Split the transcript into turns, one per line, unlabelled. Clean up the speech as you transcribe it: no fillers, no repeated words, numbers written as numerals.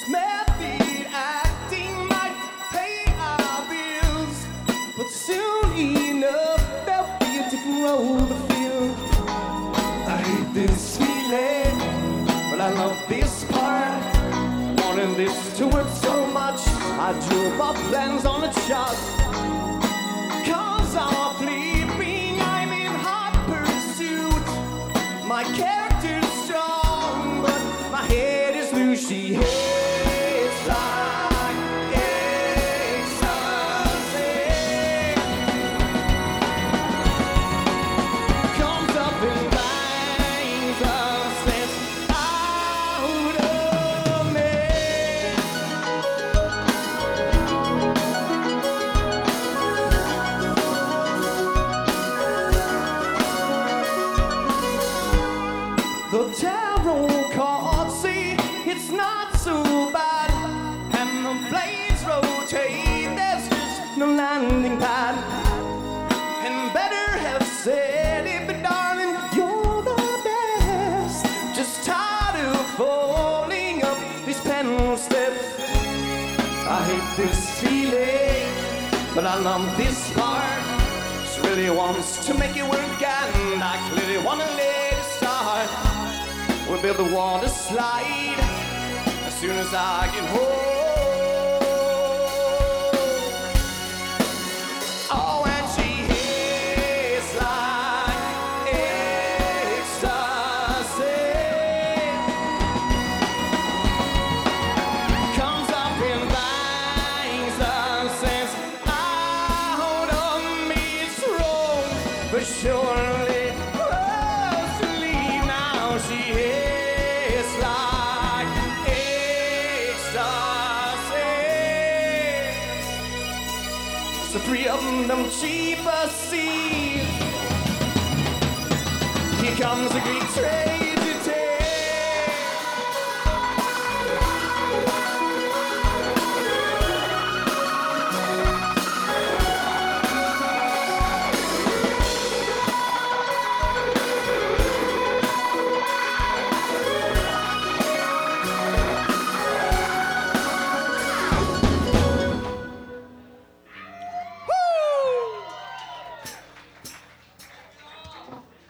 method acting might pay our bills, but soon enough there'll be a different role to fill. I hate this feeling, but I love this part. Wanting this to work so much, I drew my plans on a chart. Cause I'm flipping, I'm in hot pursuit. My character's strong, but my head is loose. She hates like ecstasy. Comes up in lines of sense out of me. The tarot cards say it's not so bad, and the blades rotate, there's just no landing pad. And better have said it, but darling, you're the best. Just tired of falling up these penal steps. I hate this feeling, but I love this part. She really wants to make it work, and I clearly wanna let it start. We'll build the water slide as soon as I get home. Oh, and she hits like ecstasy. Comes up in lines of sense out of me. It's wrong, but surely close to leave now. She hits like ecstasy. So three of them cheaper see. Here comes a great train.